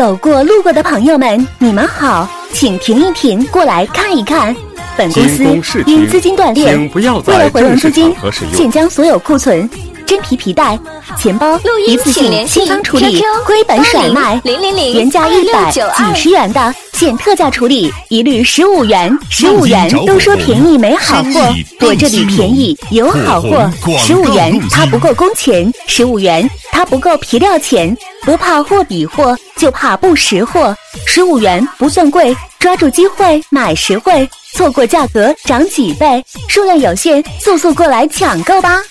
走过路过的朋友们，你们好，请停一停，过来看一看。本公司因资金断裂，为了回笼资金，现将所有库存、真皮皮带、钱包一次性清仓处理，归本甩卖。原价100几十元的，现特价处理，一律15元，15元。都说便宜没好货，我这里便宜有好货。15元它不够工钱，15元它不够皮料钱。不怕货比货，就怕不识货。15元不算贵，抓住机会买实惠，错过价格涨几倍，数量有限，速速过来抢购吧。